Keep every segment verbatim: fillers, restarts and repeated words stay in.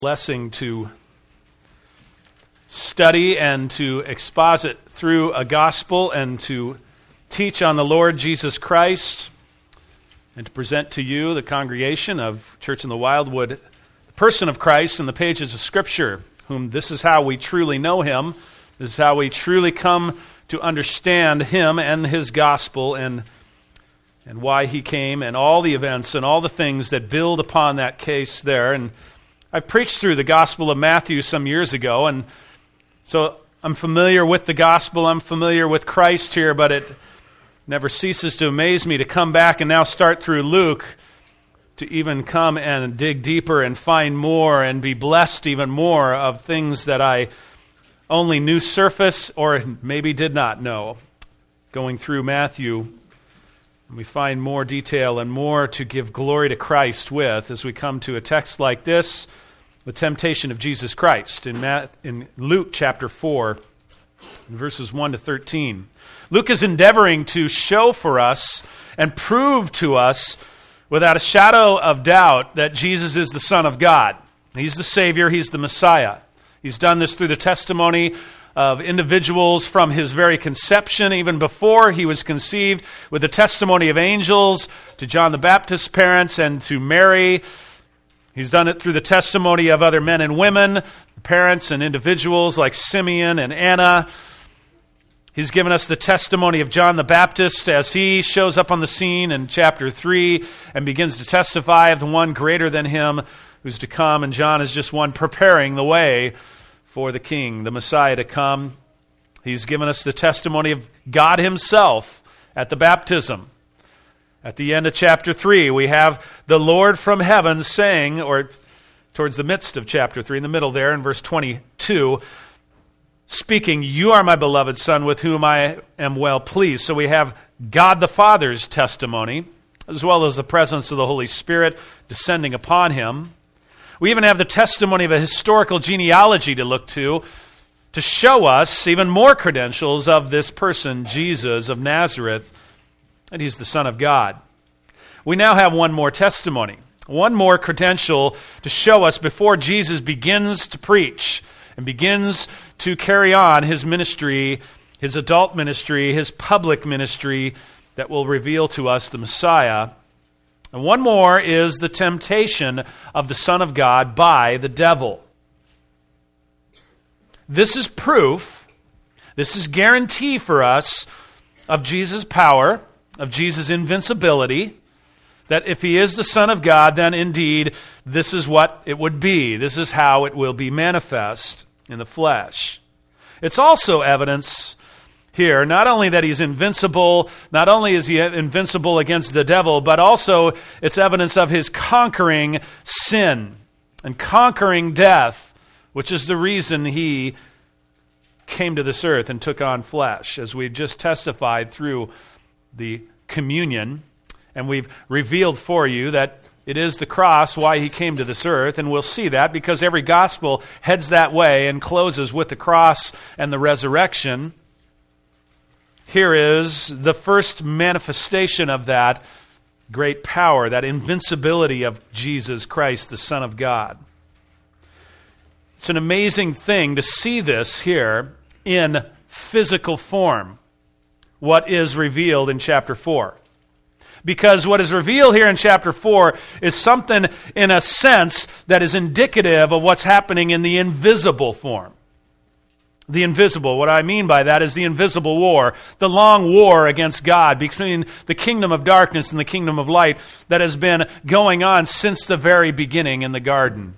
Blessing to study and to exposit through a gospel and to teach on the Lord Jesus Christ and to present to you, the congregation of Church in the Wildwood, the person of Christ in the pages of Scripture, whom this is how we truly know Him. This is how we truly come to understand Him and His gospel and, and why He came and all the events and all the things that build upon that case there. And I preached through the Gospel of Matthew some years ago, and so I'm familiar with the Gospel, I'm familiar with Christ here, but it never ceases to amaze me to come back and now start through Luke, to even come and dig deeper and find more and be blessed even more of things that I only knew surface or maybe did not know. Going through Matthew, we find more detail and more to give glory to Christ with as we come to a text like this, the temptation of Jesus Christ in, Matt, in Luke chapter four, verses one to thirteen. Luke is endeavoring to show for us and prove to us without a shadow of doubt that Jesus is the Son of God. He's the Savior, He's the Messiah. He's done this through the testimony of individuals from His very conception, even before He was conceived, with the testimony of angels to John the Baptist's parents and to Mary. He's done it through the testimony of other men and women, parents and individuals like Simeon and Anna. He's given us the testimony of John the Baptist as he shows up on the scene in chapter three and begins to testify of the one greater than him who's to come. And John is just one preparing the way for the King, the Messiah, to come. He's given us the testimony of God Himself at the baptism. At the end of chapter three, we have the Lord from heaven saying, or towards the midst of chapter three, in the middle there, in verse twenty-two, speaking, "You are my beloved Son, with whom I am well pleased." So we have God the Father's testimony, as well as the presence of the Holy Spirit descending upon Him. We even have the testimony of a historical genealogy to look to, to show us even more credentials of this person, Jesus of Nazareth, and He's the Son of God. We now have one more testimony, one more credential to show us before Jesus begins to preach and begins to carry on His ministry, His adult ministry, His public ministry that will reveal to us the Messiah. And one more is the temptation of the Son of God by the devil. This is proof, this is guarantee for us of Jesus' power, of Jesus' invincibility, that if He is the Son of God, then indeed this is what it would be. This is how it will be manifest in the flesh. It's also evidence here, not only that He's invincible, not only is He invincible against the devil, but also it's evidence of His conquering sin and conquering death, which is the reason He came to this earth and took on flesh, as we've just testified through the communion. And we've revealed for you that it is the cross why He came to this earth, and we'll see that because every gospel heads that way and closes with the cross and the resurrection. Here is the first manifestation of that great power, that invincibility of Jesus Christ, the Son of God. It's an amazing thing to see this here in physical form, what is revealed in chapter four. Because what is revealed here in chapter four is something, in a sense, that is indicative of what's happening in the invisible form. The invisible, what I mean by that is the invisible war, the long war against God between the kingdom of darkness and the kingdom of light that has been going on since the very beginning in the garden.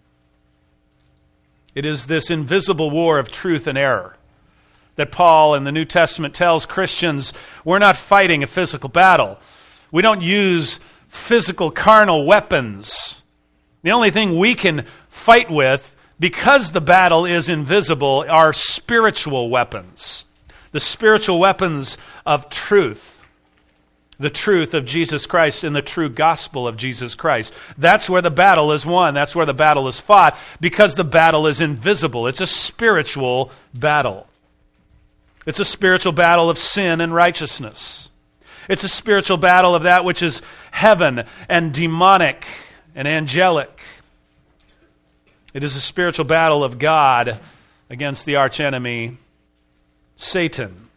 It is this invisible war of truth and error that Paul in the New Testament tells Christians, we're not fighting a physical battle. We don't use physical carnal weapons. The only thing we can fight with, because the battle is invisible, are spiritual weapons. The spiritual weapons of truth. The truth of Jesus Christ and the true gospel of Jesus Christ. That's where the battle is won. That's where the battle is fought, because the battle is invisible. It's a spiritual battle. It's a spiritual battle of sin and righteousness. It's a spiritual battle of that which is heaven and demonic and angelic. It is a spiritual battle of God against the archenemy, Satan.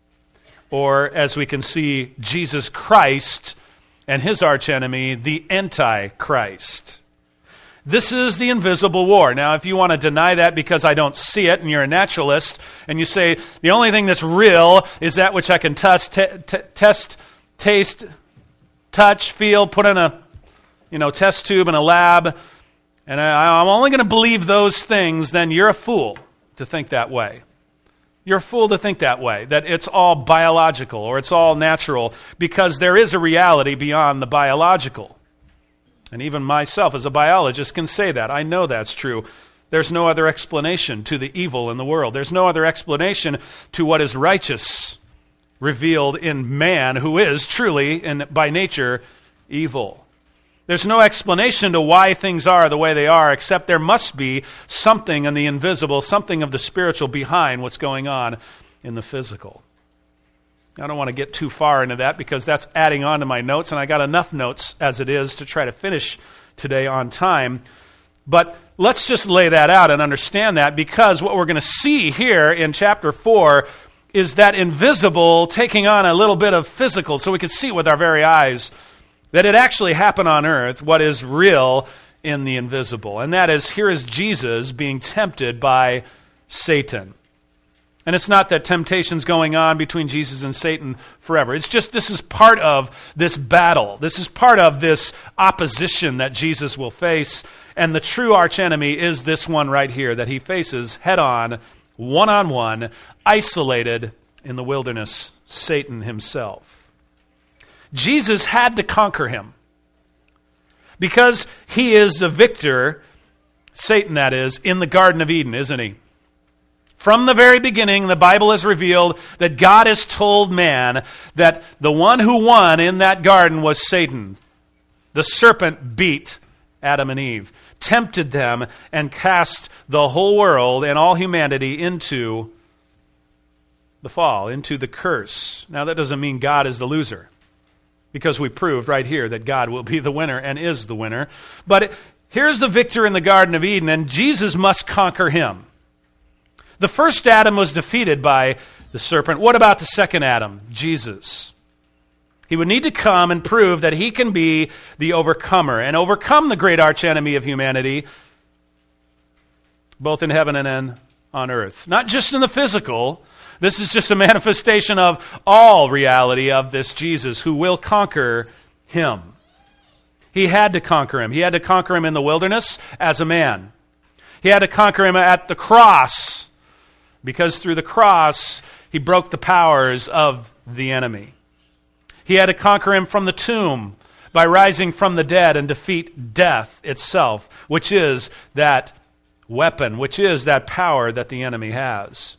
Or, as we can see, Jesus Christ and his archenemy, the Antichrist. This is the invisible war. Now, if you want to deny that because I don't see it, and you're a naturalist, and you say, the only thing that's real is that which I can test, t- t- test taste, touch, feel, put in a you know, test tube in a lab, and I, I'm only going to believe those things, then you're a fool to think that way. You're a fool to think that way, that it's all biological or it's all natural, because there is a reality beyond the biological. And even myself as a biologist can say that. I know that's true. There's no other explanation to the evil in the world. There's no other explanation to what is righteous revealed in man, who is truly and by nature evil. There's no explanation to why things are the way they are, except there must be something in the invisible, something of the spiritual behind what's going on in the physical. I don't want to get too far into that because that's adding on to my notes, and I got enough notes as it is to try to finish today on time. But let's just lay that out and understand that, because what we're going to see here in chapter four is that invisible taking on a little bit of physical, so we can see with our very eyes that it actually happened on earth, what is real in the invisible. And that is, here is Jesus being tempted by Satan. And it's not that temptation's going on between Jesus and Satan forever. It's just this is part of this battle. This is part of this opposition that Jesus will face. And the true archenemy is this one right here that he faces head-on, one-on-one, isolated in the wilderness, Satan himself. Jesus had to conquer him because he is the victor, Satan that is, in the Garden of Eden, isn't he? From the very beginning, the Bible has revealed that God has told man that the one who won in that garden was Satan. The serpent beat Adam and Eve, tempted them, and cast the whole world and all humanity into the fall, into the curse. Now, that doesn't mean God is the loser, because we proved right here that God will be the winner and is the winner. But it, here's the victor in the Garden of Eden, and Jesus must conquer him. The first Adam was defeated by the serpent. What about the second Adam, Jesus? He would need to come and prove that he can be the overcomer and overcome the great archenemy of humanity, both in heaven and on earth. Not just in the physical. This is just a manifestation of all reality of this Jesus who will conquer him. He had to conquer him. He had to conquer him in the wilderness as a man. He had to conquer him at the cross, because through the cross he broke the powers of the enemy. He had to conquer him from the tomb by rising from the dead and defeat death itself, which is that weapon, which is that power that the enemy has.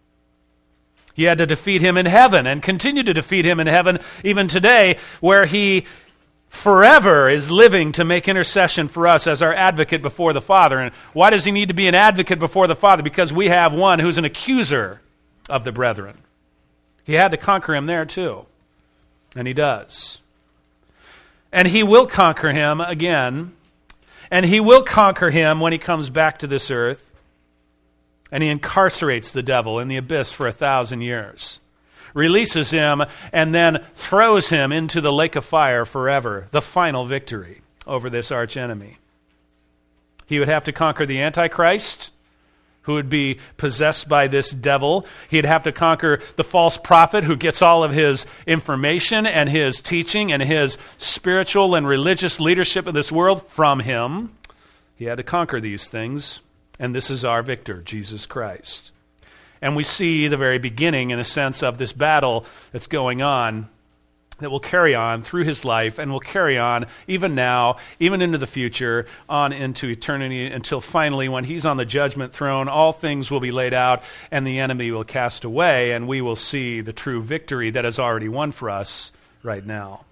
He had to defeat him in heaven and continue to defeat him in heaven even today, where he forever is living to make intercession for us as our advocate before the Father. And why does he need to be an advocate before the Father? Because we have one who's an accuser of the brethren. He had to conquer him there too. And he does. And he will conquer him again. And he will conquer him when he comes back to this earth. And he incarcerates the devil in the abyss for a thousand years, releases him, and then throws him into the lake of fire forever, the final victory over this archenemy. He would have to conquer the Antichrist, who would be possessed by this devil. He'd have to conquer the false prophet who gets all of his information and his teaching and his spiritual and religious leadership in this world from him. He had to conquer these things. And this is our victor, Jesus Christ. And we see the very beginning, in a sense, of this battle that's going on, that will carry on through his life and will carry on even now, even into the future, on into eternity, until finally, when he's on the judgment throne, all things will be laid out and the enemy will cast away, and we will see the true victory that is already won for us right now.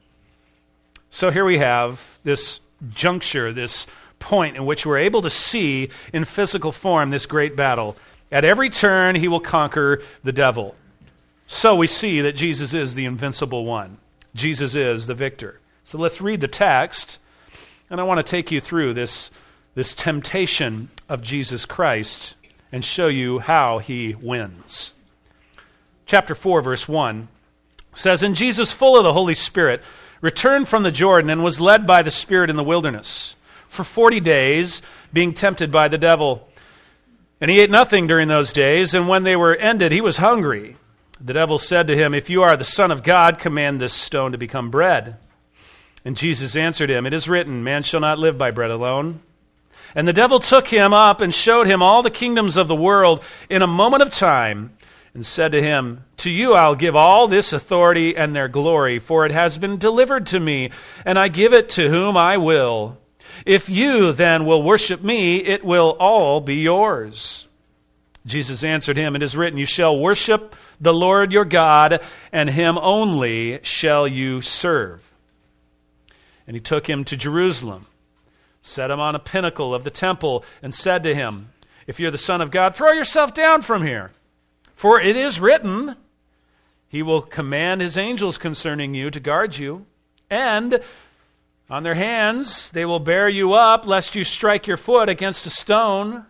So here we have this juncture, this point in which we're able to see in physical form this great battle. At every turn, he will conquer the devil. So we see that Jesus is the invincible one. Jesus is the victor. So let's read the text, and I want to take you through this this temptation of Jesus Christ and show you how he wins. Chapter four, verse one says, "And Jesus, full of the Holy Spirit, returned from the Jordan and was led by the Spirit in the wilderness for forty days, being tempted by the devil. And he ate nothing during those days, and when they were ended, he was hungry. The devil said to him, 'If you are the Son of God, command this stone to become bread.' And Jesus answered him, 'It is written, man shall not live by bread alone.' And the devil took him up and showed him all the kingdoms of the world in a moment of time, and said to him, 'To you I'll give all this authority and their glory, for it has been delivered to me, and I give it to whom I will. If you then will worship me, it will all be yours.' Jesus answered him, 'It is written, you shall worship the Lord your God, and him only shall you serve.' And he took him to Jerusalem, set him on a pinnacle of the temple, and said to him, 'If you're the Son of God, throw yourself down from here. For it is written, he will command his angels concerning you to guard you, and on their hands they will bear you up, lest you strike your foot against a stone.'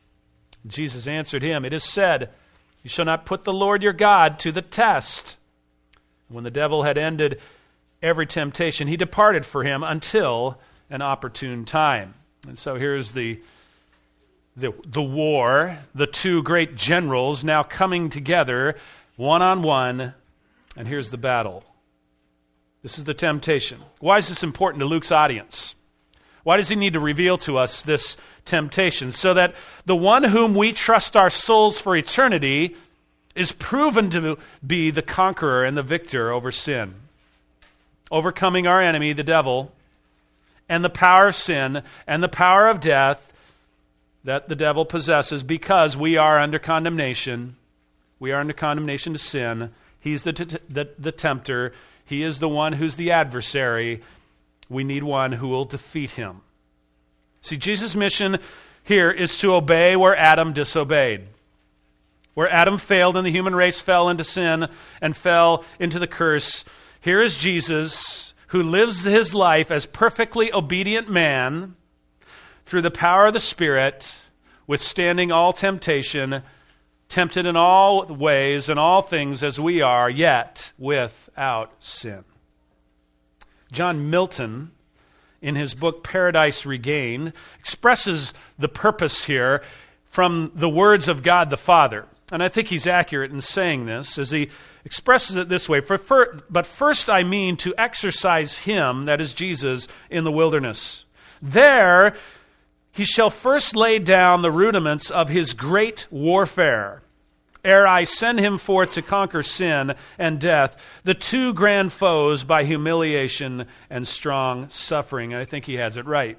Jesus answered him, 'It is said, you shall not put the Lord your God to the test.' When the devil had ended every temptation, he departed for him until an opportune time." And so here's the The, the war, the two great generals now coming together one-on-one, and here's the battle. This is the temptation. Why is this important to Luke's audience? Why does he need to reveal to us this temptation? So that the one whom we trust our souls for eternity is proven to be the conqueror and the victor over sin, overcoming our enemy, the devil, and the power of sin and the power of death that the devil possesses, because we are under condemnation. We are under condemnation to sin. He's the, t- the, the tempter. He is the one who's the adversary. We need one who will defeat him. See, Jesus' mission here is to obey where Adam disobeyed. Where Adam failed and the human race fell into sin and fell into the curse, here is Jesus, who lives his life as perfectly obedient man, through the power of the Spirit, withstanding all temptation, tempted in all ways and all things as we are, yet without sin. John Milton, in his book Paradise Regained, expresses the purpose here from the words of God the Father. And I think he's accurate in saying this, as he expresses it this way, for, for, but first I mean to exercise him, that is Jesus, in the wilderness. There he shall first lay down the rudiments of his great warfare, ere I send him forth to conquer sin and death, the two grand foes by humiliation and strong suffering. And I think he has it right.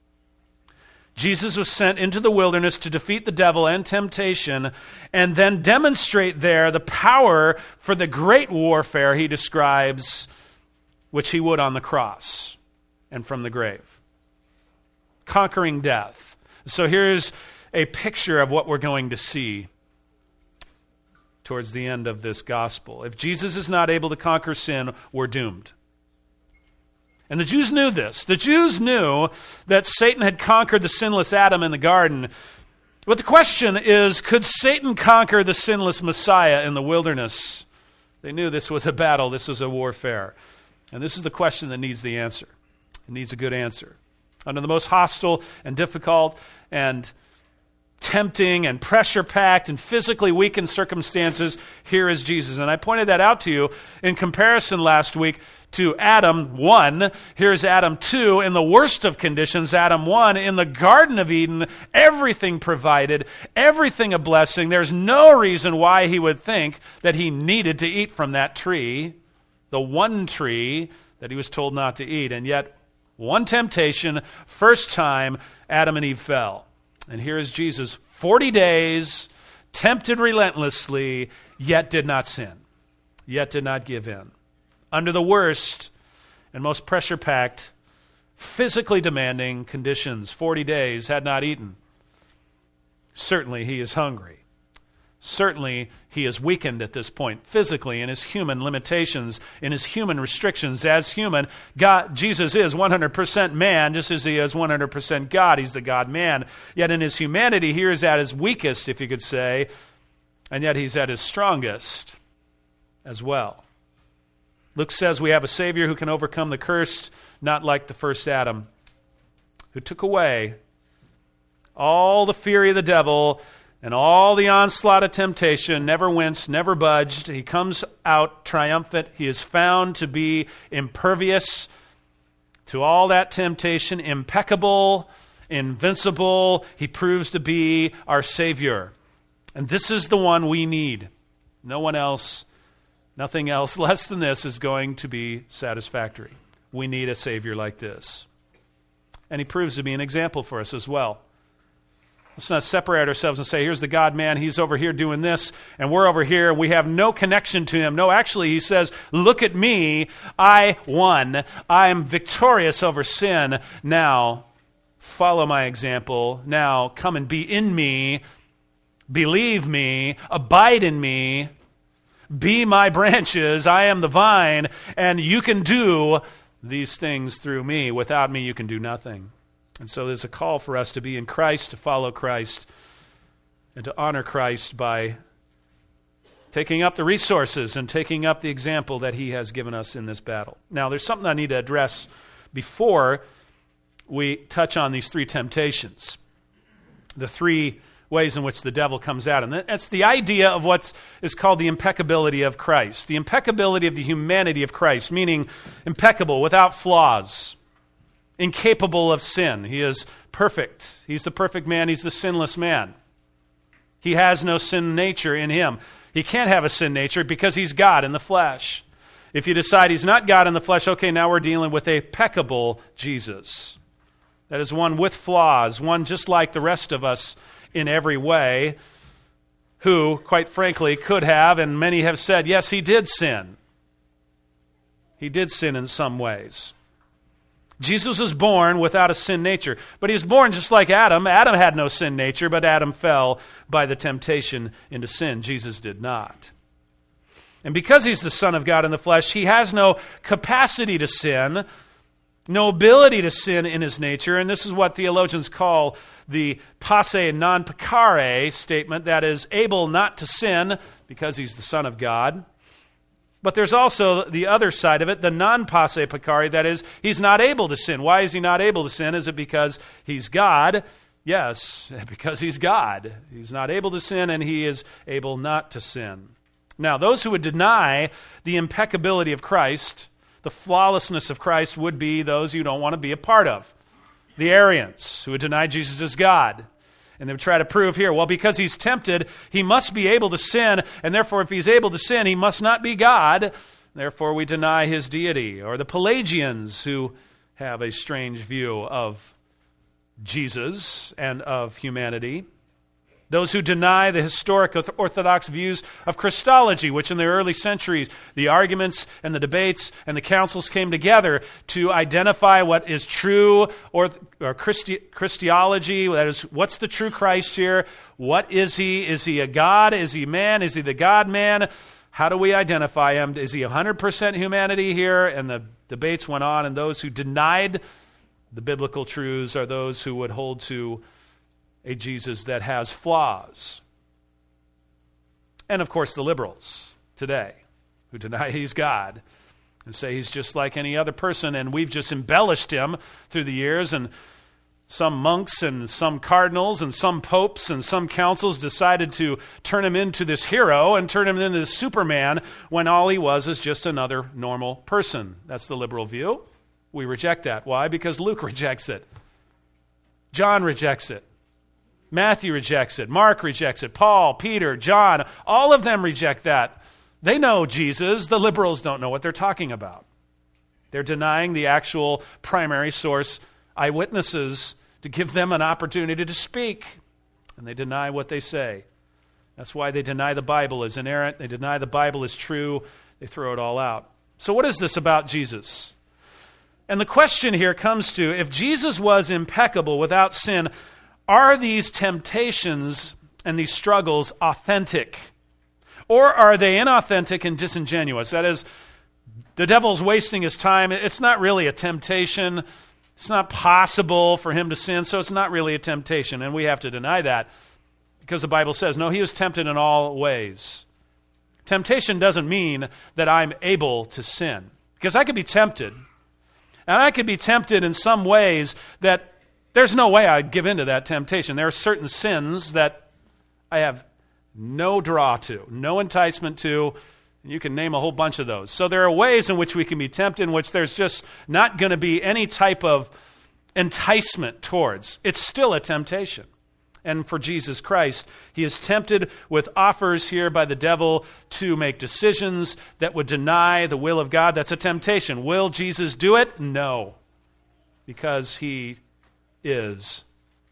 Jesus was sent into the wilderness to defeat the devil and temptation, and then demonstrate there the power for the great warfare he describes, which he would on the cross and from the grave. Conquering death. So here's a picture of what we're going to see towards the end of this gospel. If Jesus is not able to conquer sin, we're doomed. And the Jews knew this. The Jews knew that Satan had conquered the sinless Adam in the garden. But the question is, could Satan conquer the sinless Messiah in the wilderness? They knew this was a battle, this was a warfare. And this is the question that needs the answer. It needs a good answer. Under the most hostile and difficult and tempting and pressure-packed and physically weakened circumstances, here is Jesus. And I pointed that out to you in comparison last week to Adam one. Here's Adam two in the worst of conditions. Adam one in the Garden of Eden, everything provided, everything a blessing. There's no reason why he would think that he needed to eat from that tree, the one tree that he was told not to eat. And yet, one temptation, first time Adam and Eve fell. And here is Jesus, forty days, tempted relentlessly, yet did not sin, yet did not give in. Under the worst and most pressure-packed, physically demanding conditions, forty days, had not eaten. Certainly he is hungry. Certainly, he is weakened at this point physically in his human limitations, in his human restrictions. As human, God, Jesus is one hundred percent man, just as he is one hundred percent God. He's the God-man. Yet in his humanity, he is at his weakest, if you could say, and yet he's at his strongest as well. Luke says we have a Savior who can overcome the curse, not like the first Adam, who took away all the fury of the devil and all the onslaught of temptation, never winced, never budged. He comes out triumphant. He is found to be impervious to all that temptation, impeccable, invincible. He proves to be our Savior. And this is the one we need. No one else, nothing else less than this is going to be satisfactory. We need a Savior like this. And he proves to be an example for us as well. Let's not separate ourselves and say, here's the God-man, he's over here doing this, and we're over here, and we have no connection to him. No, actually, he says, look at me, I won. I am victorious over sin. Now, follow my example. Now, come and be in me, believe me, abide in me, be my branches, I am the vine, and you can do these things through me. Without me, you can do nothing. And so there's a call for us to be in Christ, to follow Christ, and to honor Christ by taking up the resources and taking up the example that he has given us in this battle. Now, there's something I need to address before we touch on these three temptations, the three ways in which the devil comes out. And that's the idea of what is called the impeccability of Christ, the impeccability of the humanity of Christ, meaning impeccable, without flaws, incapable of sin. He is perfect. He's the perfect man. He's the sinless man. He has no sin nature in him. He can't have a sin nature because he's God in the flesh. If you decide he's not God in the flesh, okay, now we're dealing with a peccable Jesus. That is one with flaws, one just like the rest of us in every way, who, quite frankly, could have, and many have said, yes, he did sin. He did sin in some ways. Jesus was born without a sin nature, but he was born just like Adam. Adam had no sin nature, but Adam fell by the temptation into sin. Jesus did not. And because he's the Son of God in the flesh, he has no capacity to sin, no ability to sin in his nature, and this is what theologians call the posse non peccare statement, that is, able not to sin because he's the Son of God. But there's also the other side of it, the non-posse peccare, that is, he's not able to sin. Why is he not able to sin? Is it because he's God? Yes, because he's God. He's not able to sin, and he is able not to sin. Now, those who would deny the impeccability of Christ, the flawlessness of Christ, would be those you don't want to be a part of. The Arians, who would deny Jesus as God. And they would try to prove here, well, because he's tempted, he must be able to sin, and therefore if he's able to sin, he must not be God. Therefore we deny his deity. Or the Pelagians, who have a strange view of Jesus and of humanity. Those who deny the historic Orthodox views of Christology, which in the early centuries, the arguments and the debates and the councils came together to identify what is true or, or Christi- Christology, that is, what's the true Christ here? What is he? Is he a God? Is he man? Is he the God-man? How do we identify him? Is he one hundred percent humanity here? And the debates went on, and those who denied the biblical truths are those who would hold to a Jesus that has flaws. And of course the liberals today, who deny he's God, and say he's just like any other person, and we've just embellished him through the years, and some monks and some cardinals and some popes and some councils decided to turn him into this hero and turn him into this Superman when all he was is just another normal person. That's the liberal view. We reject that. Why? Because Luke rejects it. John rejects it. Matthew rejects it. Mark rejects it. Paul, Peter, John, all of them reject that. They know Jesus. The liberals don't know what they're talking about. They're denying the actual primary source eyewitnesses to give them an opportunity to speak. And they deny what they say. That's why they deny the Bible is inerrant. They deny the Bible is true. They throw it all out. So what is this about Jesus? And the question here comes to, if Jesus was impeccable without sin, are these temptations and these struggles authentic? Or are they inauthentic and disingenuous? That is, the devil's wasting his time. It's not really a temptation. It's not possible for him to sin, so it's not really a temptation. And we have to deny that because the Bible says, no, he was tempted in all ways. Temptation doesn't mean that I'm able to sin. Because I could be tempted. And I could be tempted in some ways that there's no way I'd give in to that temptation. There are certain sins that I have no draw to, no enticement to. And you can name a whole bunch of those. So there are ways in which we can be tempted in which there's just not going to be any type of enticement towards. It's still a temptation. And for Jesus Christ, he is tempted with offers here by the devil to make decisions that would deny the will of God. That's a temptation. Will Jesus do it? No. Because he is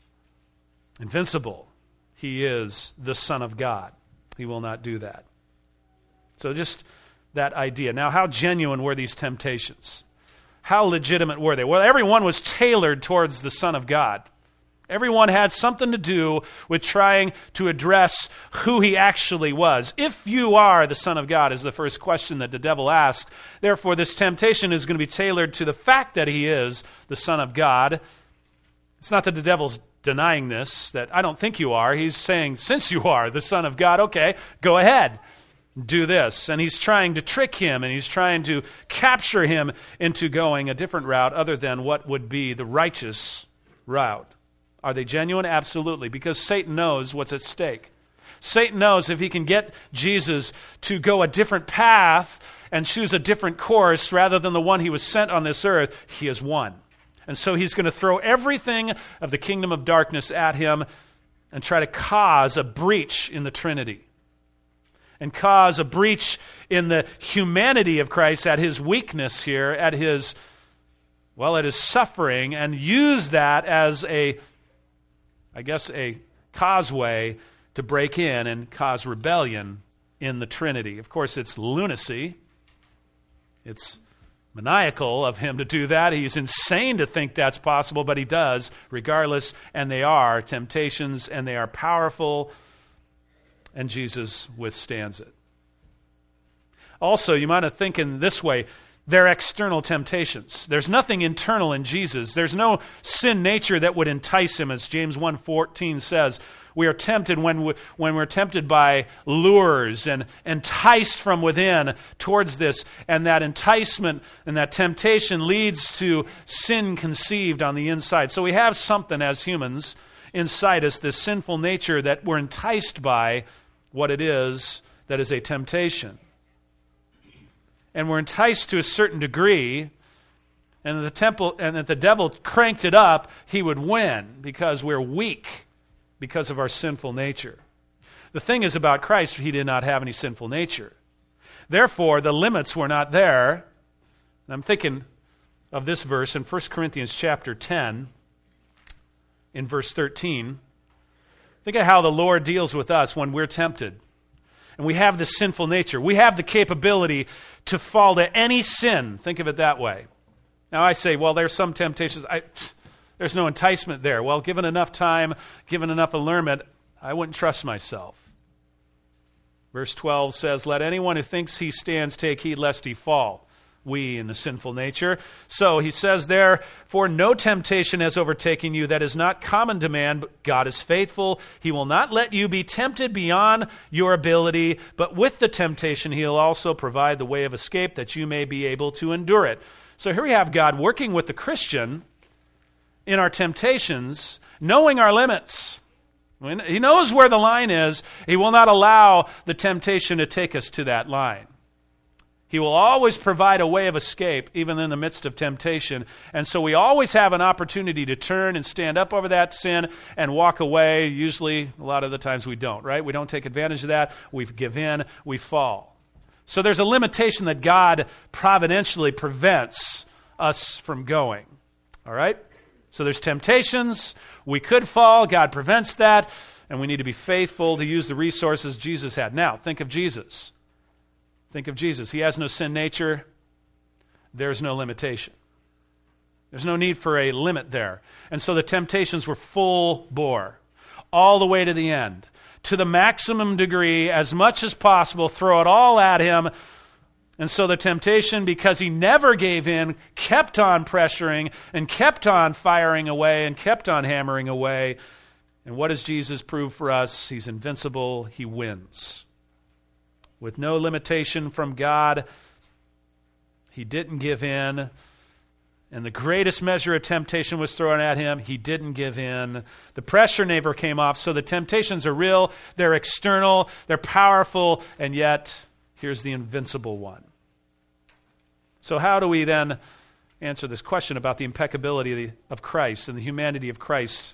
invincible. He is the Son of God. He will not do that. So just that idea. Now, how genuine were these temptations? How legitimate were they? Well, everyone was tailored towards the Son of God. Everyone had something to do with trying to address who he actually was. If you are the Son of God is the first question that the devil asked. Therefore, this temptation is going to be tailored to the fact that he is the Son of God. It's not that the devil's denying this, that I don't think you are. He's saying, since you are the Son of God, okay, go ahead, do this. And he's trying to trick him, and he's trying to capture him into going a different route other than what would be the righteous route. Are they genuine? Absolutely, because Satan knows what's at stake. Satan knows if he can get Jesus to go a different path and choose a different course rather than the one he was sent on this earth, he has won. And so he's going to throw everything of the kingdom of darkness at him and try to cause a breach in the Trinity and cause a breach in the humanity of Christ at his weakness here, at his, well, at his suffering, and use that as a I guess, a causeway to break in and cause rebellion in the Trinity. Of course, it's lunacy. It's maniacal of him to do that. He's insane to think that's possible, but he does, regardless, and they are temptations, and they are powerful, and Jesus withstands it. Also, you might have thinking this way, they're external temptations. There's nothing internal in Jesus. There's no sin nature that would entice him, as James one fourteen says. We are tempted when, we, when we're tempted by lures and enticed from within towards this. And that enticement and that temptation leads to sin conceived on the inside. So we have something as humans inside us, this sinful nature that we're enticed by what it is that is a temptation. And we're enticed to a certain degree, and the temple and that the devil cranked it up, he would win because we're weak because of our sinful nature. The thing is about Christ, he did not have any sinful nature. Therefore, the limits were not there. And I'm thinking of this verse in First Corinthians chapter ten, in verse thirteen. Think of how the Lord deals with us when we're tempted. And we have this sinful nature. We have the capability to fall to any sin. Think of it that way. Now I say, well, there's some temptations. I, there's no enticement there. Well, given enough time, given enough allurement, I wouldn't trust myself. Verse twelve says, let anyone who thinks he stands take heed lest he fall. We in the sinful nature. So he says there, for no temptation has overtaken you that is not common to man, but God is faithful. He will not let you be tempted beyond your ability, but with the temptation he'll also provide the way of escape that you may be able to endure it. So here we have God working with the Christian in our temptations, knowing our limits. He knows where the line is. He will not allow the temptation to take us to that line. He will always provide a way of escape, even in the midst of temptation. And so we always have an opportunity to turn and stand up over that sin and walk away. Usually, a lot of the times we don't, right? We don't take advantage of that. We give in. We fall. So there's a limitation that God providentially prevents us from going. All right? So there's temptations. We could fall. God prevents that. And we need to be faithful to use the resources Jesus had. Now, think of Jesus. Think of Jesus. He has no sin nature. There's no limitation. There's no need for a limit there. And so the temptations were full bore, all the way to the end, to the maximum degree, as much as possible, throw it all at him. And so the temptation, because he never gave in, kept on pressuring and kept on firing away and kept on hammering away. And what does Jesus prove for us? He's invincible. He wins. With no limitation from God, he didn't give in. And the greatest measure of temptation was thrown at him. He didn't give in. The pressure never came off. So the temptations are real. They're external. They're powerful. And yet, here's the invincible one. So how do we then answer this question about the impeccability of Christ and the humanity of Christ?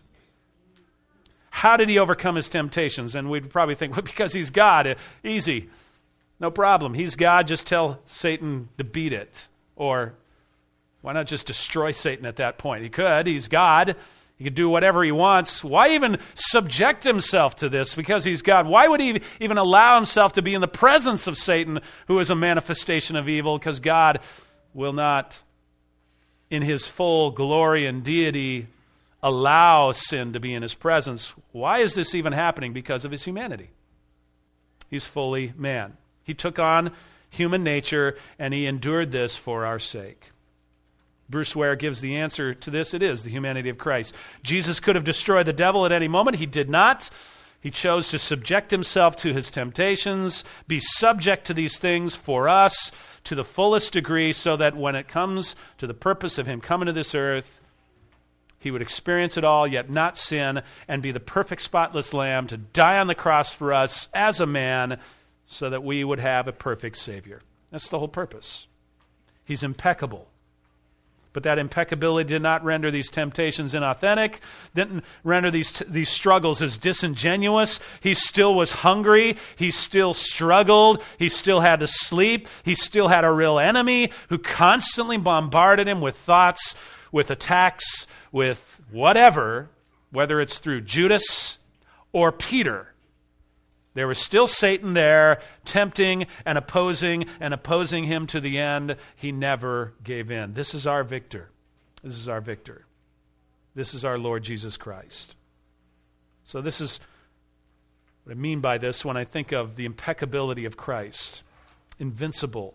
How did he overcome his temptations? And we'd probably think, well, because he's God. Easy. No problem. He's God. Just tell Satan to beat it. Or why not just destroy Satan at that point? He could. He's God. He could do whatever he wants. Why even subject himself to this? Because he's God. Why would he even allow himself to be in the presence of Satan, who is a manifestation of evil? Because God will not, in his full glory and deity, allow sin to be in his presence. Why is this even happening? Because of his humanity. He's fully man. He took on human nature, and he endured this for our sake. Bruce Ware gives the answer to this. It is the humanity of Christ. Jesus could have destroyed the devil at any moment. He did not. He chose to subject himself to his temptations, be subject to these things for us to the fullest degree, so that when it comes to the purpose of him coming to this earth, he would experience it all, yet not sin, and be the perfect spotless lamb to die on the cross for us as a man, so that we would have a perfect Savior. That's the whole purpose. He's impeccable. But that impeccability did not render these temptations inauthentic, didn't render these t- these struggles as disingenuous. He still was hungry. He still struggled. He still had to sleep. He still had a real enemy who constantly bombarded him with thoughts, with attacks, with whatever, whether it's through Judas or Peter. There was still Satan there, tempting and opposing and opposing him to the end. He never gave in. This is our victor. This is our victor. This is our Lord Jesus Christ. So this is what I mean by this when I think of the impeccability of Christ. Invincible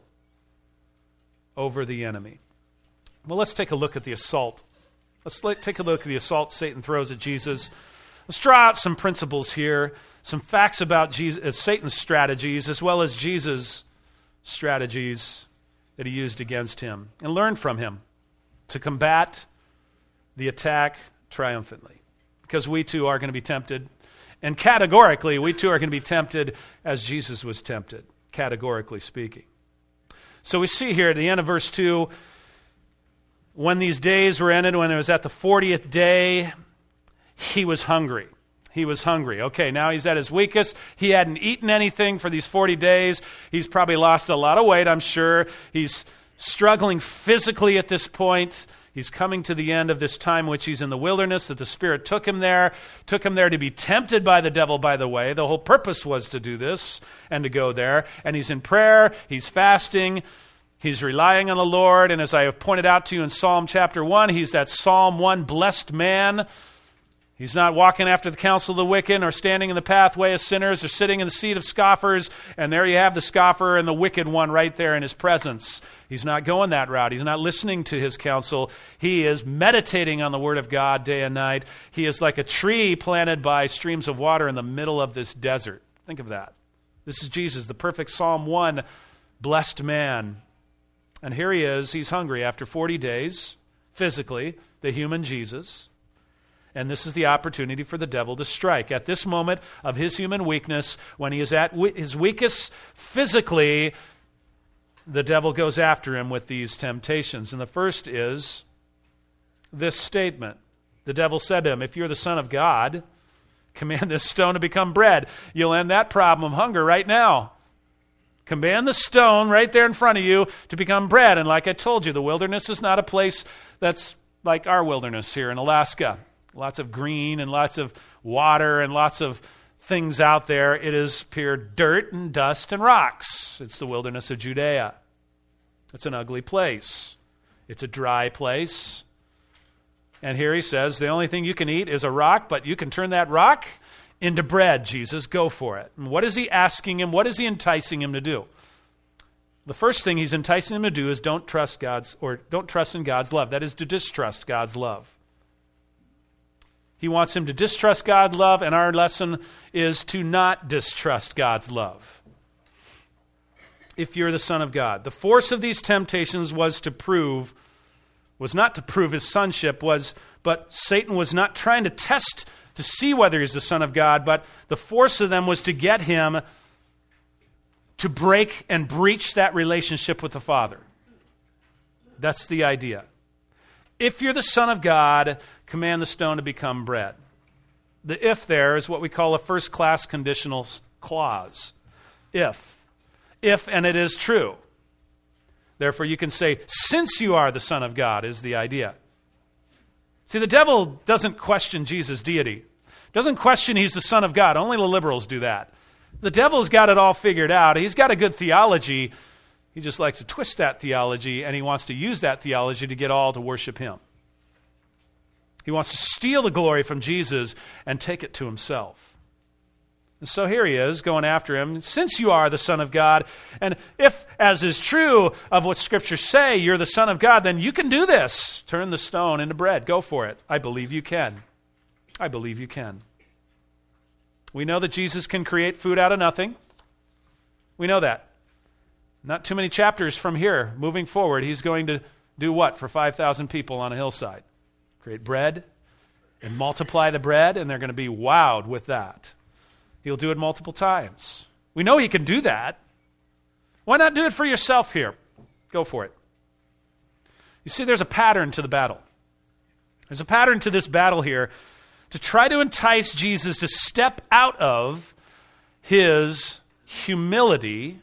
over the enemy. Well, let's take a look at the assault. Let's take a look at the assault Satan throws at Jesus. Let's draw out some principles here, some facts about Jesus, uh, Satan's strategies, as well as Jesus' strategies that he used against him, and learn from him to combat the attack triumphantly. Because we too are going to be tempted, and categorically, we too are going to be tempted as Jesus was tempted, categorically speaking. So we see here at the end of verse two, when these days were ended, when it was at the fortieth day, he was hungry. He was hungry. Okay, now he's at his weakest. He hadn't eaten anything for these forty days. He's probably lost a lot of weight, I'm sure. He's struggling physically at this point. He's coming to the end of this time which he's in the wilderness, that the Spirit took him there, took him there to be tempted by the devil, by the way. The whole purpose was to do this and to go there. And he's in prayer. He's fasting. He's relying on the Lord. And as I have pointed out to you in Psalm chapter one, he's that Psalm one blessed man. He's not walking after the counsel of the wicked or standing in the pathway of sinners or sitting in the seat of scoffers. And there you have the scoffer and the wicked one right there in his presence. He's not going that route. He's not listening to his counsel. He is meditating on the Word of God day and night. He is like a tree planted by streams of water in the middle of this desert. Think of that. This is Jesus, the perfect Psalm one blessed man. And here he is. He's hungry after forty days, physically, the human Jesus. And this is the opportunity for the devil to strike. At this moment of his human weakness, when he is at his weakest physically, the devil goes after him with these temptations. And the first is this statement. The devil said to him, if you're the Son of God, command this stone to become bread. You'll end that problem of hunger right now. Command the stone right there in front of you to become bread. And like I told you, the wilderness is not a place that's like our wilderness here in Alaska. Lots of green and lots of water and lots of things out there. It is pure dirt and dust and rocks. It's the wilderness of Judea. It's an ugly place. It's a dry place. And here he says, the only thing you can eat is a rock, but you can turn that rock into bread, Jesus. Go for it. And what is he asking him? What is he enticing him to do? The first thing he's enticing him to do is don't trust God's, or don't trust in God's love. That is to distrust God's love. He wants him to distrust God's love, and our lesson is to not distrust God's love. If you're the Son of God. The force of these temptations was to prove, was not to prove his sonship, was, but Satan was not trying to test to see whether he's the Son of God, but the force of them was to get him to break and breach that relationship with the Father. That's the idea. If you're the Son of God, command the stone to become bread. The if there is what we call a first-class conditional clause. If. If, and it is true. Therefore, you can say, since you are the Son of God, is the idea. See, the devil doesn't question Jesus' deity. Doesn't question he's the Son of God. Only the liberals do that. The devil's got it all figured out. He's got a good theology. He just likes to twist that theology, and he wants to use that theology to get all to worship him. He wants to steal the glory from Jesus and take it to himself. And so here he is going after him. Since you are the Son of God, and if, as is true of what Scriptures say, you're the Son of God, then you can do this. Turn the stone into bread. Go for it. I believe you can. I believe you can. We know that Jesus can create food out of nothing. We know that. Not too many chapters from here, moving forward, he's going to do what for five thousand people on a hillside? Create bread and multiply the bread, and they're going to be wowed with that. He'll do it multiple times. We know he can do that. Why not do it for yourself here? Go for it. You see, there's a pattern to the battle. There's a pattern to this battle here to try to entice Jesus to step out of his humility,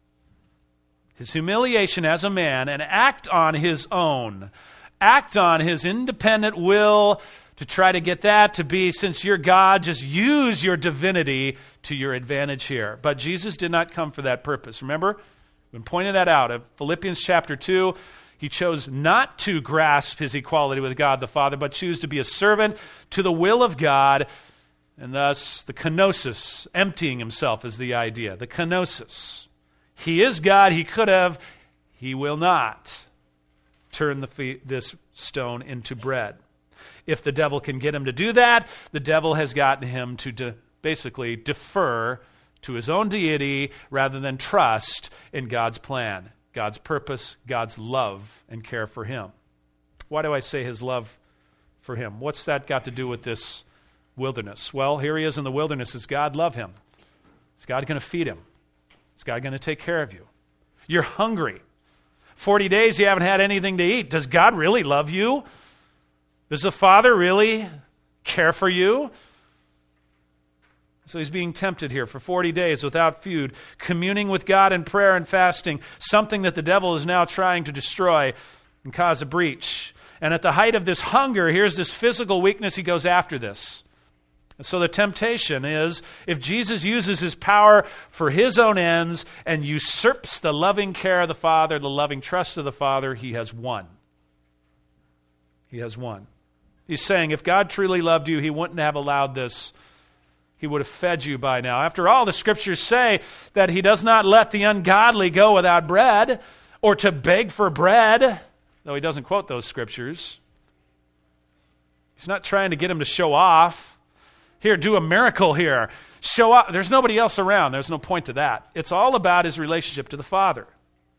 his humiliation as a man, and act on his own. Act on his independent will to try to get that to be, since you're God, just use your divinity to your advantage here. But Jesus did not come for that purpose. Remember, we've been pointing that out. In Philippians chapter two, he chose not to grasp his equality with God the Father, but choose to be a servant to the will of God, and thus the kenosis, emptying himself is the idea. The kenosis. He is God, he could have, he will not turn the fe- this stone into bread. If the devil can get him to do that, the devil has gotten him to de- basically defer to his own deity rather than trust in God's plan, God's purpose, God's love and care for him. Why do I say his love for him? What's that got to do with this wilderness? Well, here he is in the wilderness. Does God love him? Is God going to feed him? Is God going to take care of you? You're hungry. Forty days you haven't had anything to eat. Does God really love you? Does the Father really care for you? So he's being tempted here for forty days without food, communing with God in prayer and fasting, something that the devil is now trying to destroy and cause a breach. And at the height of this hunger, here's this physical weakness, he goes after this. And so the temptation is, if Jesus uses his power for his own ends and usurps the loving care of the Father, the loving trust of the Father, he has won. He has won. He's saying, if God truly loved you, he wouldn't have allowed this. He would have fed you by now. After all, the Scriptures say that he does not let the ungodly go without bread or to beg for bread, though he doesn't quote those Scriptures. He's not trying to get him to show off. Here, do a miracle here. Show off. There's nobody else around. There's no point to that. It's all about his relationship to the Father.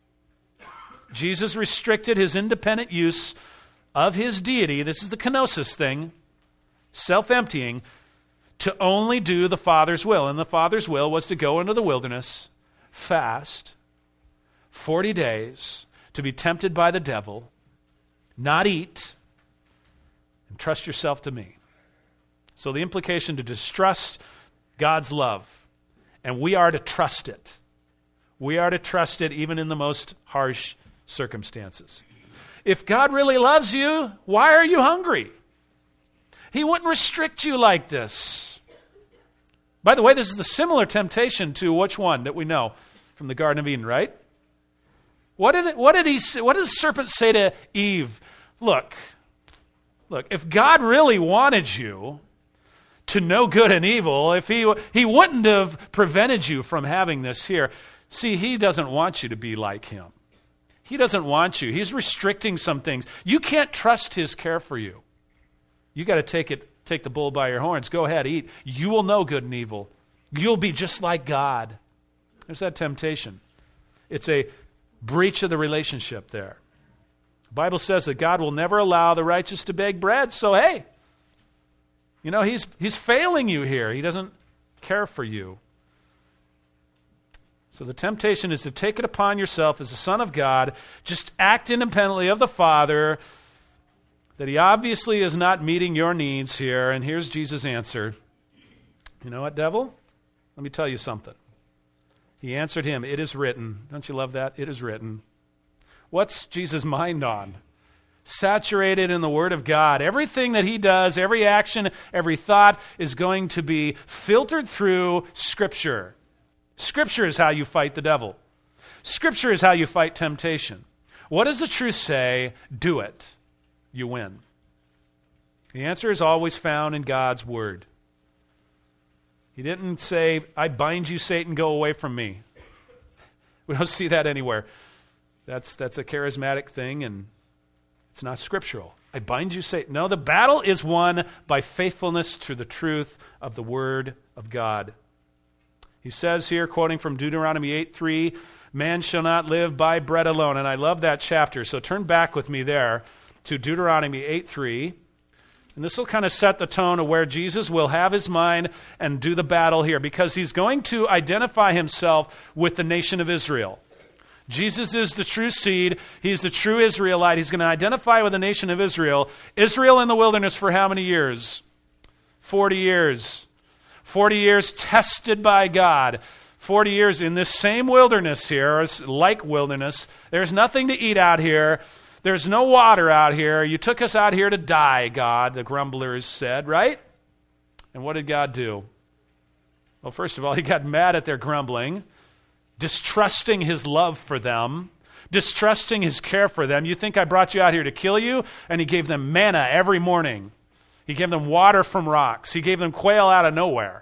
Jesus restricted his independent use of his deity, this is the kenosis thing, self-emptying, to only do the Father's will. And the Father's will was to go into the wilderness, fast, forty days, to be tempted by the devil, not eat, and trust yourself to me. So the implication to distrust God's love, and we are to trust it. We are to trust it even in the most harsh circumstances. If God really loves you, why are you hungry? He wouldn't restrict you like this. By the way, this is the similar temptation to which one that we know from the Garden of Eden, right? What did it, what did he what did the serpent say to Eve? Look, look, if God really wanted you to know good and evil, if he, he wouldn't have prevented you from having this here. See, he doesn't want you to be like him. He doesn't want you. He's restricting some things. You can't trust his care for you. You got to take it, take the bull by your horns. Go ahead, eat. You will know good and evil. You'll be just like God. There's that temptation. It's a breach of the relationship there. The Bible says that God will never allow the righteous to beg bread. So, hey, you know, he's, he's failing you here. He doesn't care for you. So the temptation is to take it upon yourself as the Son of God, just act independently of the Father, that he obviously is not meeting your needs here. And here's Jesus' answer. You know what, devil? Let me tell you something. He answered him, it is written. Don't you love that? It is written. What's Jesus' mind on? Saturated in the Word of God. Everything that he does, every action, every thought is going to be filtered through Scripture. Scripture is how you fight the devil. Scripture is how you fight temptation. What does the truth say? Do it. You win. The answer is always found in God's Word. He didn't say, I bind you, Satan, go away from me. We don't see that anywhere. That's, that's a charismatic thing, and it's not scriptural. I bind you, Satan. No, the battle is won by faithfulness to the truth of the Word of God. He says here, quoting from Deuteronomy eight three, man shall not live by bread alone. And I love that chapter. So turn back with me there to Deuteronomy eight three. And this will kind of set the tone of where Jesus will have his mind and do the battle here, because he's going to identify himself with the nation of Israel. Jesus is the true seed. He's the true Israelite. He's going to identify with the nation of Israel. Israel in the wilderness for how many years? Forty years. Forty years tested by God. Forty years in this same wilderness here, like wilderness. There's nothing to eat out here. There's no water out here. You took us out here to die, God, the grumblers said, right? And what did God do? Well, first of all, he got mad at their grumbling, distrusting his love for them, distrusting his care for them. You think I brought you out here to kill you? And he gave them manna every morning. He gave them water from rocks. He gave them quail out of nowhere.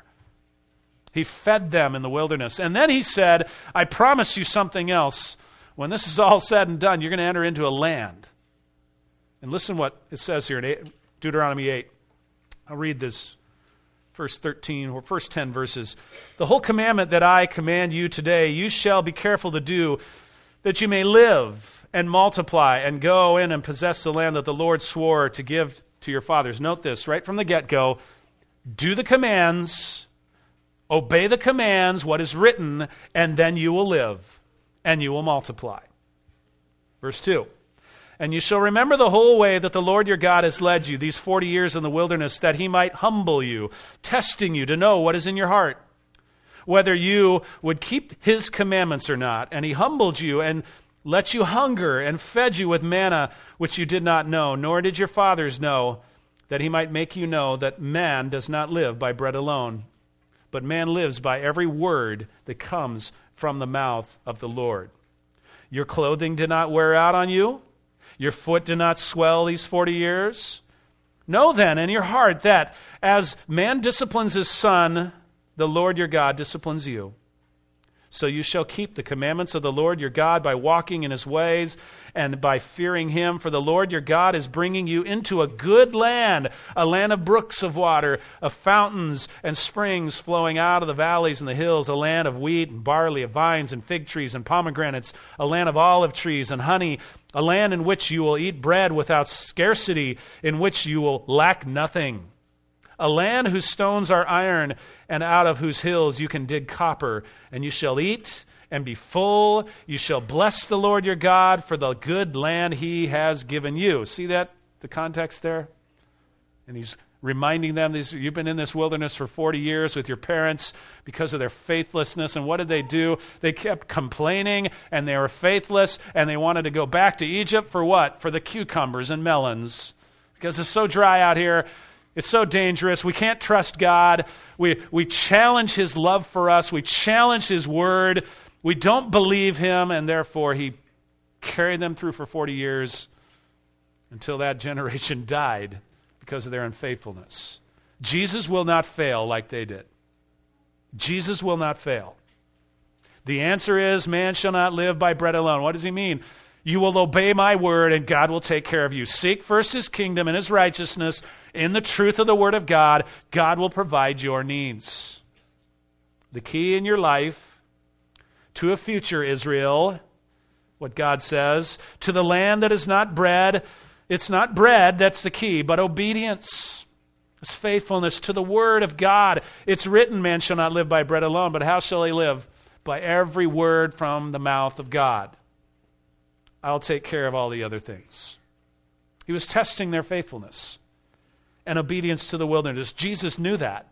He fed them in the wilderness. And then he said, I promise you something else. When this is all said and done, you're going to enter into a land. And listen what it says here in Deuteronomy eight. I'll read this first thirteen or first ten verses. The whole commandment that I command you today, you shall be careful to do, that you may live and multiply and go in and possess the land that the Lord swore to give to your fathers. Note this, right from the get-go. Do the commands, obey the commands, what is written, and then you will live and you will multiply. Verse two. And you shall remember the whole way that the Lord your God has led you these forty years in the wilderness, that he might humble you, testing you to know what is in your heart, whether you would keep his commandments or not. And he humbled you and let you hunger and fed you with manna, which you did not know, nor did your fathers know, that he might make you know that man does not live by bread alone, but man lives by every word that comes from the mouth of the Lord. Your clothing did not wear out on you. Your foot did not swell these forty years. Know then in your heart that as man disciplines his son, the Lord your God disciplines you. So you shall keep the commandments of the Lord your God by walking in his ways and by fearing him. For the Lord your God is bringing you into a good land, a land of brooks of water, of fountains and springs flowing out of the valleys and the hills, a land of wheat and barley, of vines and fig trees and pomegranates, a land of olive trees and honey, a land in which you will eat bread without scarcity, in which you will lack nothing. A land whose stones are iron, and out of whose hills you can dig copper. And you shall eat and be full. You shall bless the Lord your God for the good land he has given you. See that, the context there? And he's reminding them, these, you've been in this wilderness for forty years with your parents because of their faithlessness. And what did they do? They kept complaining, and they were faithless, and they wanted to go back to Egypt for what? For the cucumbers and melons. Because it's so dry out here. It's so dangerous. We can't trust God. We, we challenge his love for us. We challenge his word. We don't believe him, and therefore he carried them through for forty years until that generation died because of their unfaithfulness. Jesus will not fail like they did. Jesus will not fail. The answer is, man shall not live by bread alone. What does he mean? You will obey my word and God will take care of you. Seek first his kingdom and his righteousness in the truth of the word of God. God will provide your needs. The key in your life to a future Israel, what God says, to the land that is not bread. It's not bread, that's the key, but obedience. It's faithfulness to the word of God. It's written, man shall not live by bread alone, but how shall he live? By every word from the mouth of God. I'll take care of all the other things. He was testing their faithfulness and obedience to the wilderness. Jesus knew that.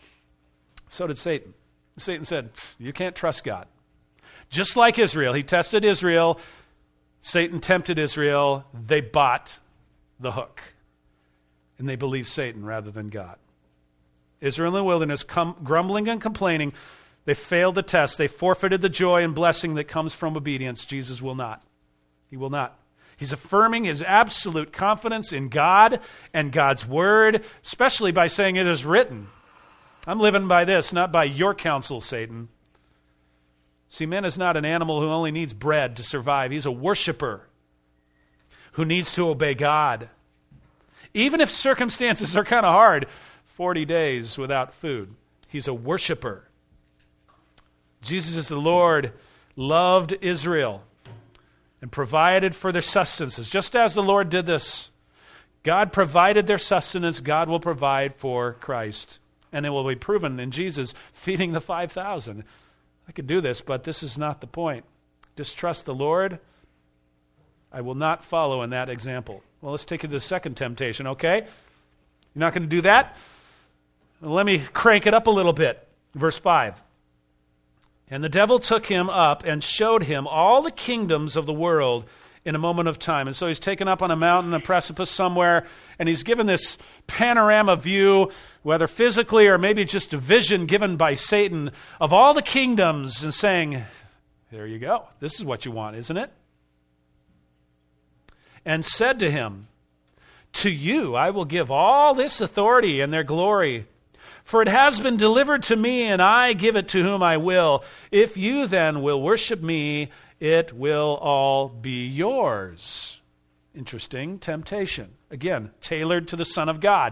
So did Satan. Satan said, you can't trust God. Just like Israel, he tested Israel. Satan tempted Israel. They bought the hook. And they believed Satan rather than God. Israel in the wilderness, com- grumbling and complaining, they failed the test. They forfeited the joy and blessing that comes from obedience. Jesus will not. He will not. He's affirming his absolute confidence in God and God's word, especially by saying it is written. I'm living by this, not by your counsel, Satan. See, man is not an animal who only needs bread to survive. He's a worshiper who needs to obey God. Even if circumstances are kind of hard, forty days without food, he's a worshiper. Jesus is the Lord, loved Israel, and provided for their sustenance. Just as the Lord did this, God provided their sustenance, God will provide for Christ. And it will be proven in Jesus feeding the five thousand. I could do this, but this is not the point. Distrust the Lord. I will not follow in that example. Well, let's take it to the second temptation, okay? You're not going to do that? Well, let me crank it up a little bit. Verse five. And the devil took him up and showed him all the kingdoms of the world in a moment of time. And so he's taken up on a mountain, a precipice somewhere, and he's given this panorama view, whether physically or maybe just a vision given by Satan, of all the kingdoms and saying, there you go. This is what you want, isn't it? And said to him, to you I will give all this authority and their glory. For it has been delivered to me, and I give it to whom I will. If you then will worship me, it will all be yours. Interesting temptation. Again, tailored to the Son of God.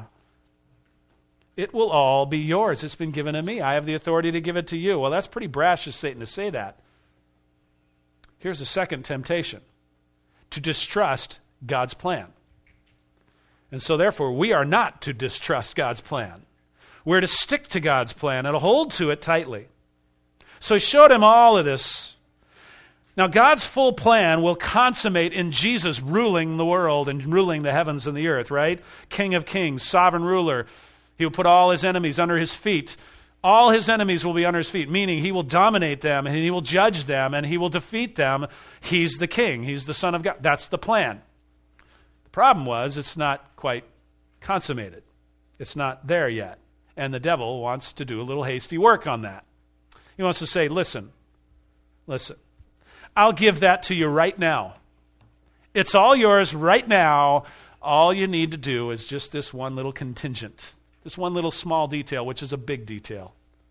It will all be yours. It's been given to me. I have the authority to give it to you. Well, that's pretty brash of Satan to say that. Here's the second temptation. To distrust God's plan. And so therefore, we are not to distrust God's plan. We're to stick to God's plan and hold to it tightly. So he showed him all of this. Now, God's full plan will consummate in Jesus ruling the world and ruling the heavens and the earth, right? King of kings, sovereign ruler. He will put all his enemies under his feet. All his enemies will be under his feet, meaning he will dominate them and he will judge them and he will defeat them. He's the king. He's the Son of God. That's the plan. The problem was it's not quite consummated. It's not there yet. And the devil wants to do a little hasty work on that. He wants to say, listen, listen, I'll give that to you right now. It's all yours right now. All you need to do is just this one little contingent, this one little small detail, which is a big detail.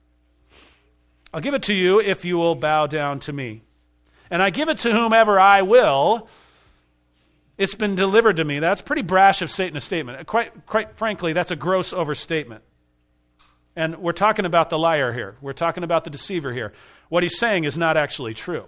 I'll give it to you if you will bow down to me. And I give it to whomever I will. It's been delivered to me. That's pretty brash of Satan, a statement. Quite, quite frankly, that's a gross overstatement. And we're talking about the liar here. We're talking about the deceiver here. What he's saying is not actually true.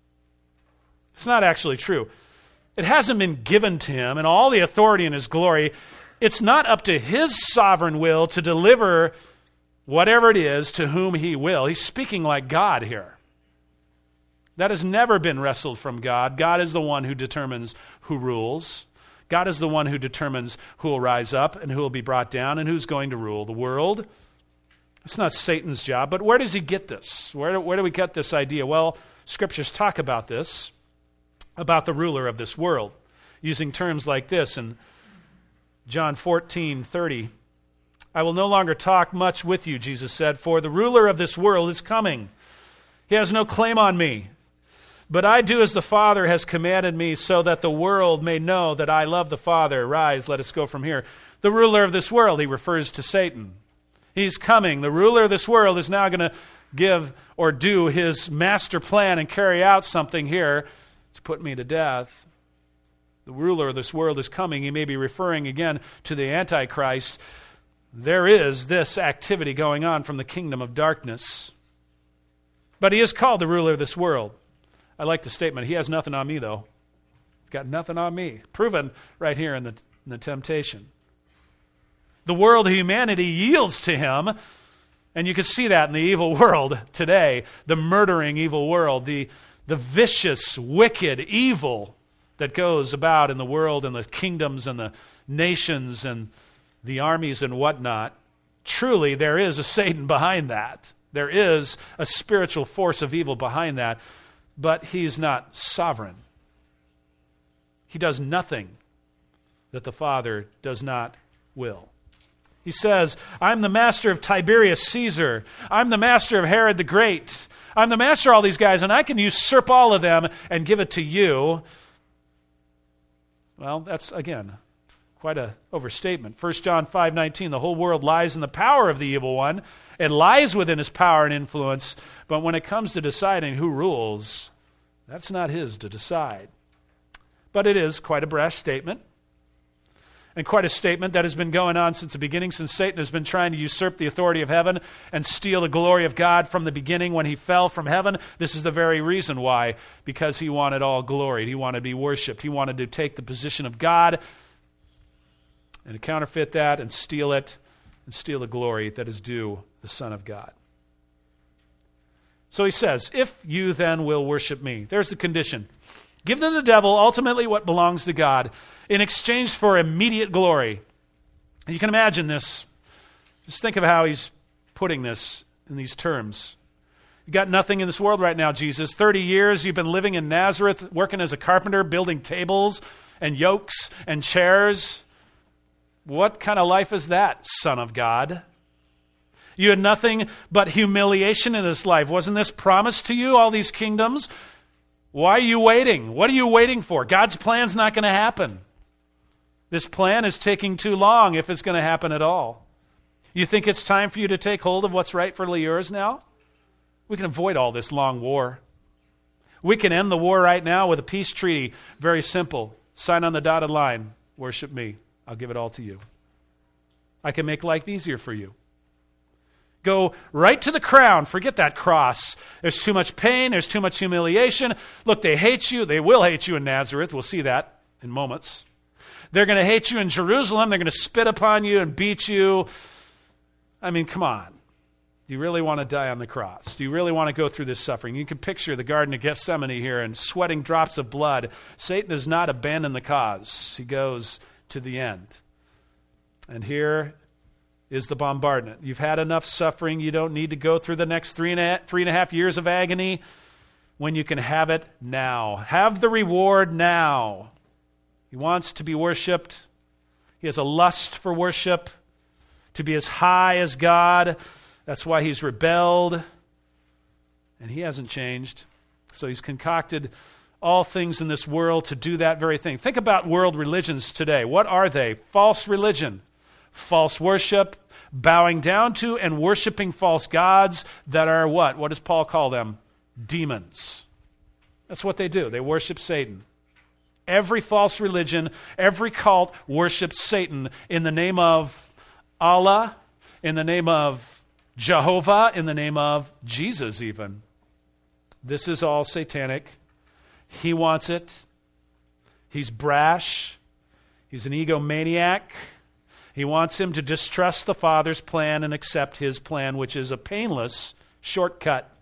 It's not actually true. It hasn't been given to him, and all the authority in his glory. It's not up to his sovereign will to deliver whatever it is to whom he will. He's speaking like God here. That has never been wrestled from God. God is the one who determines who rules. God is the one who determines who will rise up and who will be brought down and who's going to rule the world. It's not Satan's job, but where does he get this? Where do, where do we get this idea? Well, scriptures talk about this, about the ruler of this world, using terms like this in John fourteen thirty. I will no longer talk much with you, Jesus said, for the ruler of this world is coming. He has no claim on me, but I do as the Father has commanded me, so that the world may know that I love the Father. Rise, let us go from here. The ruler of this world, he refers to Satan. He's coming. The ruler of this world is now going to give or do his master plan and carry out something here to put me to death. The ruler of this world is coming. He may be referring again to the Antichrist. There is this activity going on from the kingdom of darkness. But he is called the ruler of this world. I like the statement. He has nothing on me, though. He's got nothing on me. Proven right here in the, in the temptation. The world of humanity yields to him, and you can see that in the evil world today, the murdering evil world, the, the vicious, wicked, evil that goes about in the world and the kingdoms and the nations and the armies and whatnot. Truly, there is a Satan behind that. There is a spiritual force of evil behind that, but he's not sovereign. He does nothing that the Father does not will. He says, I'm the master of Tiberius Caesar. I'm the master of Herod the Great. I'm the master of all these guys, and I can usurp all of them and give it to you. Well, that's, again, quite an overstatement. First John five nineteen, the whole world lies in the power of the evil one. It lies within his power and influence, but when it comes to deciding who rules, that's not his to decide. But it is quite a brash statement. And quite a statement that has been going on since the beginning, since Satan has been trying to usurp the authority of heaven and steal the glory of God from the beginning when he fell from heaven. This is the very reason why, because he wanted all glory. He wanted to be worshipped. He wanted to take the position of God and to counterfeit that and steal it and steal the glory that is due the Son of God. So he says, if you then will worship me, there's the condition. Give to the devil ultimately what belongs to God in exchange for immediate glory. And you can imagine this. Just think of how he's putting this in these terms. You got nothing in this world right now, Jesus. thirty years you've been living in Nazareth, working as a carpenter, building tables and yokes and chairs. What kind of life is that, Son of God? You had nothing but humiliation in this life. Wasn't this promised to you, all these kingdoms? Why are you waiting? What are you waiting for? God's plan's not going to happen. This plan is taking too long if it's going to happen at all. You think it's time for you to take hold of what's rightfully yours now? We can avoid all this long war. We can end the war right now with a peace treaty. Very simple. Sign on the dotted line. Worship me. I'll give it all to you. I can make life easier for you. Go right to the crown. Forget that cross. There's too much pain. There's too much humiliation. Look, they hate you. They will hate you in Nazareth. We'll see that in moments. They're going to hate you in Jerusalem. They're going to spit upon you and beat you. I mean, come on. Do you really want to die on the cross? Do you really want to go through this suffering? You can picture the Garden of Gethsemane here and sweating drops of blood. Satan does not abandon the cause. He goes to the end. And here is the bombardment. You've had enough suffering. You don't need to go through the next three and a half, three and a half years of agony when you can have it now. Have the reward now. He wants to be worshipped. He has a lust for worship, to be as high as God. That's why he's rebelled. And he hasn't changed. So he's concocted all things in this world to do that very thing. Think about world religions today. What are they? False religion. False worship, bowing down to and worshiping false gods that are what? What does Paul call them? Demons. That's what they do. They worship Satan. Every false religion, every cult worships Satan in the name of Allah, in the name of Jehovah, in the name of Jesus even. This is all satanic. He wants it. He's brash. He's an egomaniac. He wants him to distrust the Father's plan and accept his plan, which is a painless shortcut.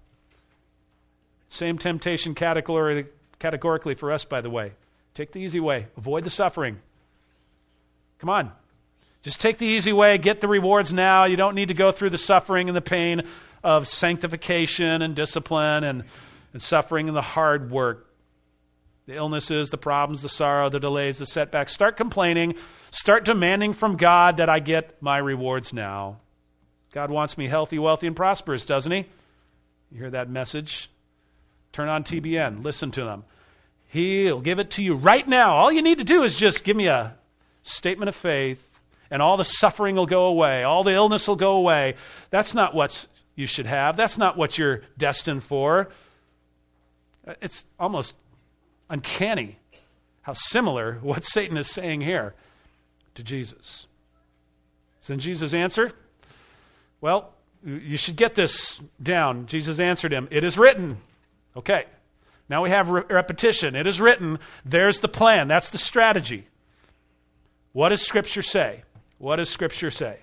Same temptation categorically, categorically for us, by the way. Take the easy way. Avoid the suffering. Come on. Just take the easy way. Get the rewards now. You don't need to go through the suffering and the pain of sanctification and discipline and, and suffering and the hard work. The illnesses, the problems, the sorrow, the delays, the setbacks. Start complaining. Start demanding from God that I get my rewards now. God wants me healthy, wealthy, and prosperous, doesn't he? You hear that message? Turn on T B N. Listen to them. He'll give it to you right now. All you need to do is just give me a statement of faith and all the suffering will go away, all the illness will go away. That's not what you should have. That's not what you're destined for. It's almost uncanny how similar what Satan is saying here to Jesus. So then Jesus answered, well, you should get this down. Jesus answered him, it is written. Okay, now we have re- repetition. It is written. There's the plan. That's the strategy. What does Scripture say? What does Scripture say?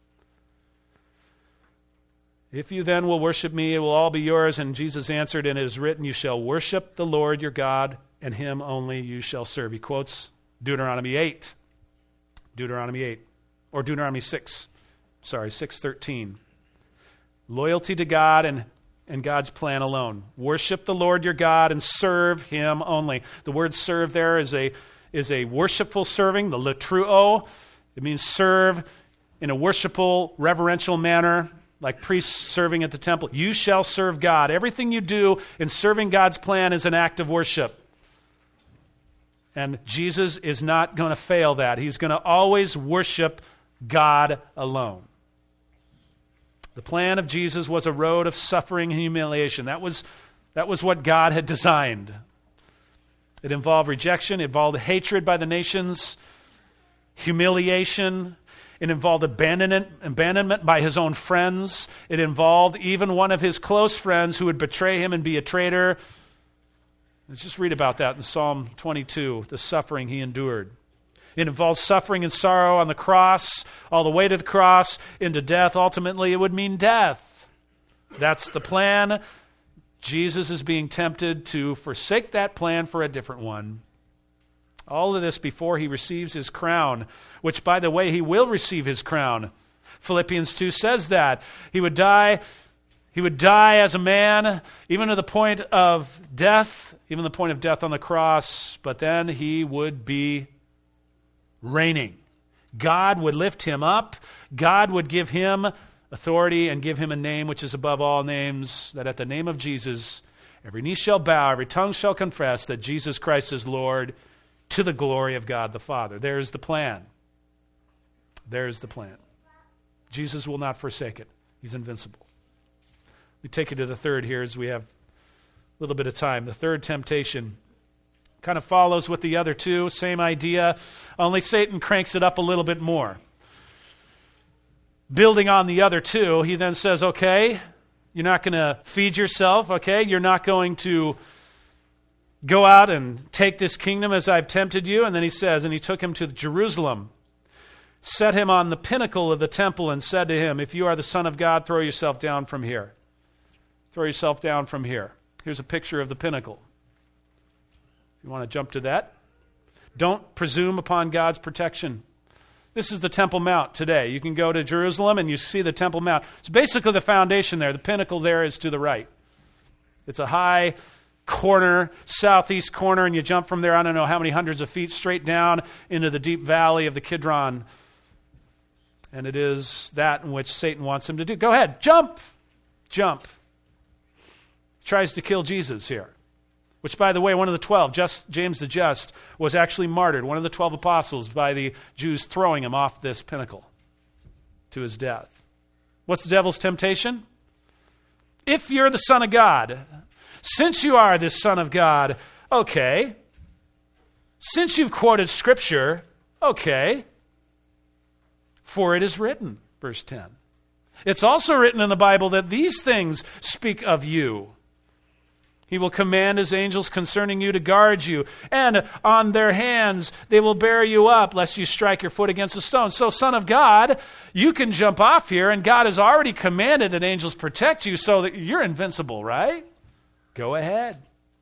If you then will worship me, it will all be yours. And Jesus answered, and it is written, you shall worship the Lord your God, and him only you shall serve. He quotes Deuteronomy eight. Deuteronomy eight. Or Deuteronomy six. Sorry, six thirteen. Loyalty to God and, and God's plan alone. Worship the Lord your God and serve him only. The word serve there is a, is a worshipful serving, the latruo. It means serve in a worshipful, reverential manner, like priests serving at the temple. You shall serve God. Everything you do in serving God's plan is an act of worship. And Jesus is not going to fail that. He's going to always worship God alone. The plan of Jesus was a road of suffering and humiliation. That was, that was what God had designed. It involved rejection. It involved hatred by the nations, humiliation. It involved abandonment, abandonment by his own friends. It involved even one of his close friends who would betray him and be a traitor. Let's just read about that in Psalm twenty-two, the suffering he endured. It involves suffering and sorrow on the cross, all the way to the cross, into death. Ultimately, it would mean death. That's the plan. Jesus is being tempted to forsake that plan for a different one. All of this before he receives his crown, which, by the way, he will receive his crown. Philippians two says that. He would die, he would die as a man, even to the point of death, even the point of death on the cross, but then he would be reigning. God would lift him up. God would give him authority and give him a name which is above all names, that at the name of Jesus, every knee shall bow, every tongue shall confess that Jesus Christ is Lord, to the glory of God the Father. There's the plan. There's the plan. Jesus will not forsake it. He's invincible. We take you to the third here as we have a little bit of time. The third temptation kind of follows with the other two. Same idea, only Satan cranks it up a little bit more. Building on the other two, he then says, okay, you're not going to feed yourself, okay? You're not going to go out and take this kingdom as I've tempted you. And then he says, and he took him to Jerusalem, set him on the pinnacle of the temple, and said to him, if you are the Son of God, throw yourself down from here. Throw yourself down from here. Here's a picture of the pinnacle. You want to jump to that? Don't presume upon God's protection. This is the Temple Mount today. You can go to Jerusalem and you see the Temple Mount. It's basically the foundation there. The pinnacle there is to the right. It's a high corner, southeast corner, and you jump from there, I don't know how many hundreds of feet, straight down into the deep valley of the Kidron. And it is that in which Satan wants him to do. Go ahead, jump! Jump. He tries to kill Jesus here. Which, by the way, one of the twelve, just, James the Just, was actually martyred, one of the twelve apostles, by the Jews throwing him off this pinnacle to his death. What's the devil's temptation? If you're the Son of God, since you are the Son of God, okay. Since you've quoted Scripture, okay. For it is written, verse ten. It's also written in the Bible that these things speak of you. He will command his angels concerning you to guard you, and on their hands they will bear you up, lest you strike your foot against a stone. So, Son of God, you can jump off here, and God has already commanded that angels protect you so that you're invincible, right? Go ahead.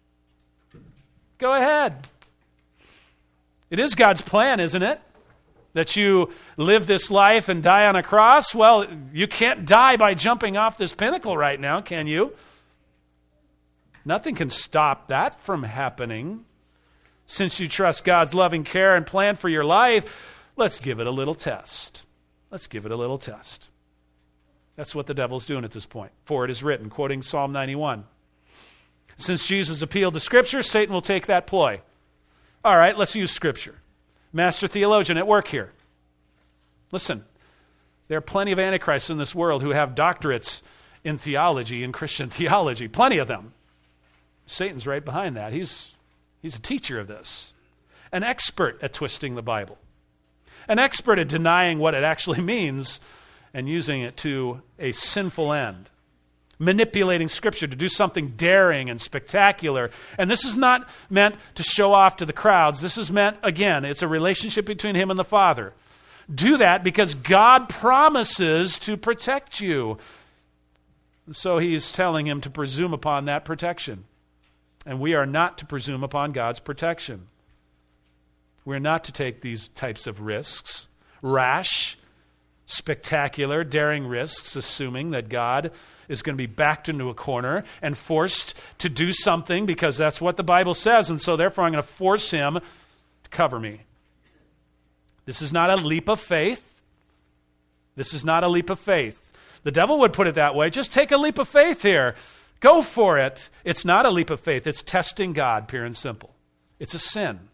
Go ahead. It is God's plan, isn't it? That you live this life and die on a cross? Well, you can't die by jumping off this pinnacle right now, can you? Nothing can stop that from happening. Since you trust God's loving care and plan for your life, let's give it a little test. Let's give it a little test. That's what the devil's doing at this point. For it is written, quoting Psalm ninety-one. Since Jesus appealed to Scripture, Satan will take that ploy. All right, let's use Scripture. Master theologian at work here. Listen, there are plenty of antichrists in this world who have doctorates in theology, in Christian theology. Plenty of them. Satan's right behind that. He's, he's a teacher of this. An expert at twisting the Bible. An expert at denying what it actually means and using it to a sinful end. Manipulating Scripture to do something daring and spectacular. And this is not meant to show off to the crowds. This is meant, again, it's a relationship between him and the Father. Do that because God promises to protect you. So he's telling him to presume upon that protection. And we are not to presume upon God's protection. We're not to take these types of risks, rash, spectacular, daring risks, assuming that God is going to be backed into a corner and forced to do something because that's what the Bible says, and so therefore I'm going to force him to cover me. This is not a leap of faith. This is not a leap of faith. The devil would put it that way. Just take a leap of faith here. Go for it. It's not a leap of faith. It's testing God, pure and simple. It's a sin.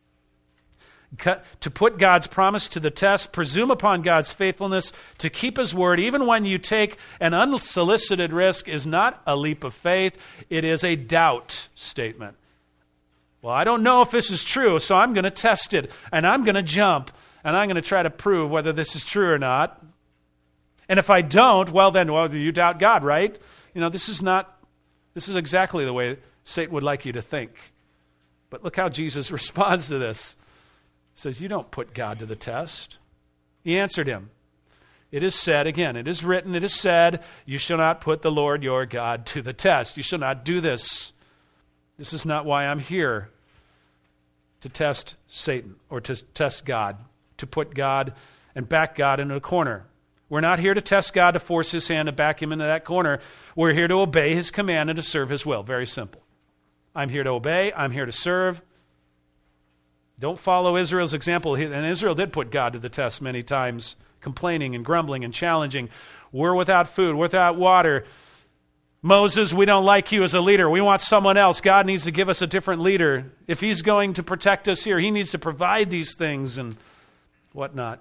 To put God's promise to the test, presume upon God's faithfulness to keep his word, even when you take an unsolicited risk, is not a leap of faith. It is a doubt statement. Well, I don't know if this is true, so I'm going to test it, and I'm going to jump, and I'm going to try to prove whether this is true or not. And if I don't, well then, well, you doubt God, right? You know, this is not, this is exactly the way Satan would like you to think. But look how Jesus responds to this. He says, you don't put God to the test. He answered him, it is said, again, it is written, it is said, you shall not put the Lord your God to the test. You shall not do this. This is not why I'm here, to test Satan or to test God, to put God and back God into a corner. We're not here to test God to force his hand to back him into that corner. We're here to obey his command and to serve his will. Very simple. I'm here to obey. I'm here to serve. Don't follow Israel's example. And Israel did put God to the test many times, complaining and grumbling and challenging. We're without food, without water. Moses, we don't like you as a leader. We want someone else. God needs to give us a different leader. If he's going to protect us here, he needs to provide these things and whatnot.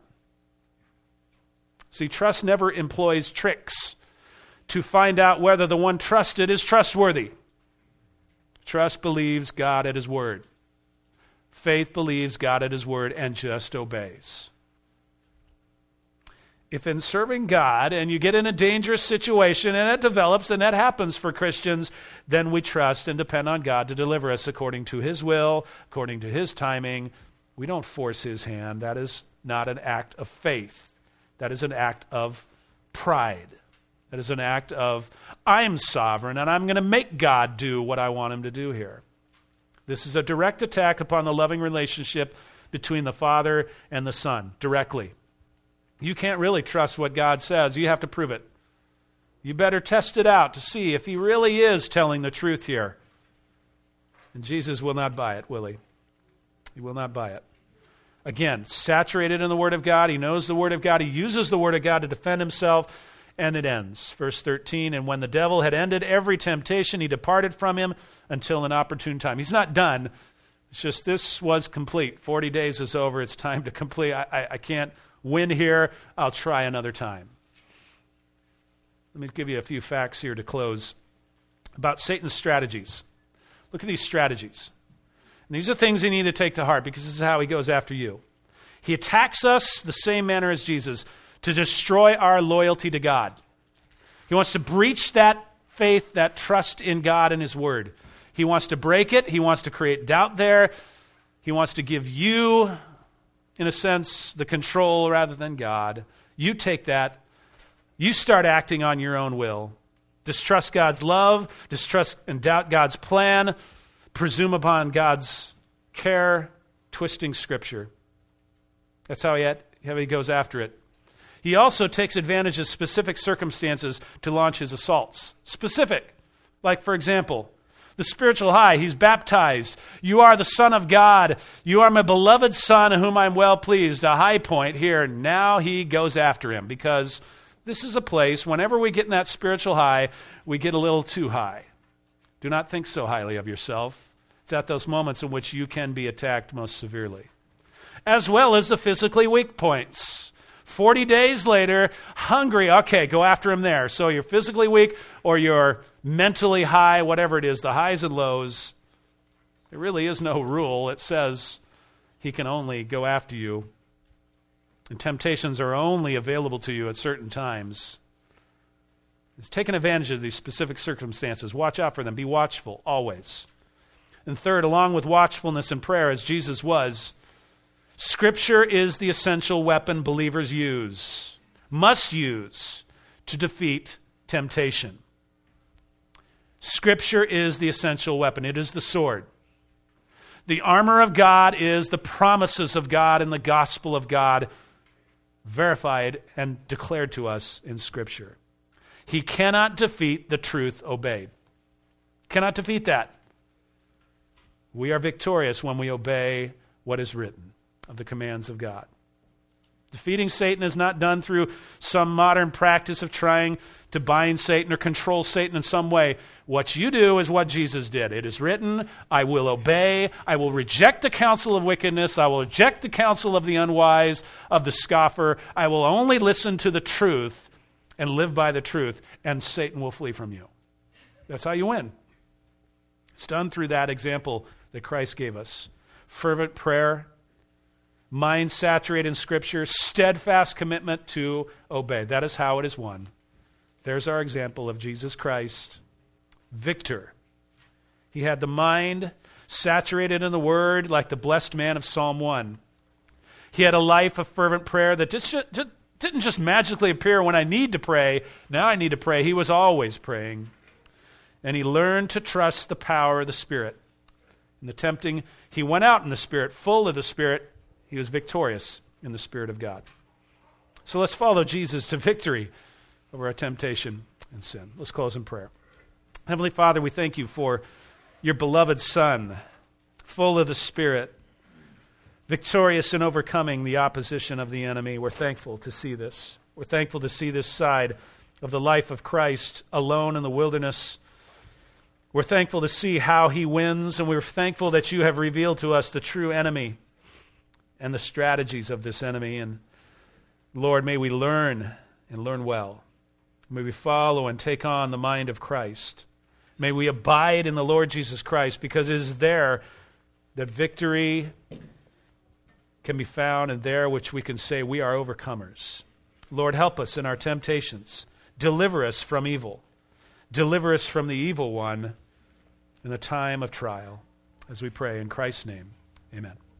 See, trust never employs tricks to find out whether the one trusted is trustworthy. Trust believes God at his word. Faith believes God at his word and just obeys. If in serving God and you get in a dangerous situation and it develops, and that happens for Christians, then we trust and depend on God to deliver us according to his will, according to his timing. We don't force his hand. That is not an act of faith. That is an act of pride. That is an act of, I'm sovereign and I'm going to make God do what I want him to do here. This is a direct attack upon the loving relationship between the Father and the Son, directly. You can't really trust what God says. You have to prove it. You better test it out to see if he really is telling the truth here. And Jesus will not buy it, will he? He will not buy it. Again, saturated in the Word of God. He knows the Word of God. He uses the Word of God to defend himself. And it ends. Verse thirteen, and when the devil had ended every temptation, he departed from him until an opportune time. He's not done. It's just this was complete. Forty days is over. It's time to complete. I, I, I can't win here. I'll try another time. Let me give you a few facts here to close about Satan's strategies. Look at these strategies. And these are things you need to take to heart because this is how he goes after you. He attacks us the same manner as Jesus, to destroy our loyalty to God. He wants to breach that faith, that trust in God and his word. He wants to break it. He wants to create doubt there. He wants to give you, in a sense, the control rather than God. You take that. You start acting on your own will. Distrust God's love. Distrust and doubt God's plan. Presume upon God's care. Twisting Scripture. That's how he, had, how he goes after it. He also takes advantage of specific circumstances to launch his assaults. Specific. Like, for example, the spiritual high. He's baptized. You are the Son of God. You are my beloved Son, in whom I'm well pleased. A high point here. Now he goes after him because this is a place, whenever we get in that spiritual high, we get a little too high. Do not think so highly of yourself. It's at those moments in which you can be attacked most severely. As well as the physically weak points. forty days later, hungry, okay, go after him there. So you're physically weak or you're mentally high, whatever it is, the highs and lows. There really is no rule. It says he can only go after you. And temptations are only available to you at certain times. It's taking advantage of these specific circumstances. Watch out for them. Be watchful, always. And third, along with watchfulness and prayer, as Jesus was, Scripture is the essential weapon believers use, must use, to defeat temptation. Scripture is the essential weapon. It is the sword. The armor of God is the promises of God and the gospel of God, verified and declared to us in Scripture. He cannot defeat the truth obeyed. Cannot defeat that. We are victorious when we obey what is written of the commands of God. Defeating Satan is not done through some modern practice of trying to bind Satan or control Satan in some way. What you do is what Jesus did. It is written, I will obey, I will reject the counsel of wickedness, I will reject the counsel of the unwise, of the scoffer. I will only listen to the truth and live by the truth, and Satan will flee from you. That's how you win. It's done through that example that Christ gave us. Fervent prayer, mind saturated in Scripture, steadfast commitment to obey. That is how it is won. There's our example of Jesus Christ, victor. He had the mind saturated in the Word like the blessed man of Psalm one. He had a life of fervent prayer that just, just, didn't just magically appear when I need to pray. Now I need to pray. He was always praying. And he learned to trust the power of the Spirit. In the tempting, he went out in the Spirit, full of the Spirit. He was victorious in the Spirit of God. So let's follow Jesus to victory over our temptation and sin. Let's close in prayer. Heavenly Father, we thank you for your beloved Son, full of the Spirit, victorious in overcoming the opposition of the enemy. We're thankful to see this. We're thankful to see this side of the life of Christ alone in the wilderness. We're thankful to see how he wins, and we're thankful that you have revealed to us the true enemy and the strategies of this enemy. And Lord, may we learn and learn well. May we follow and take on the mind of Christ. May we abide in the Lord Jesus Christ, because it is there that victory can be found, and there which we can say we are overcomers. Lord, help us in our temptations. Deliver us from evil. Deliver us from the evil one in the time of trial. As we pray in Christ's name, amen.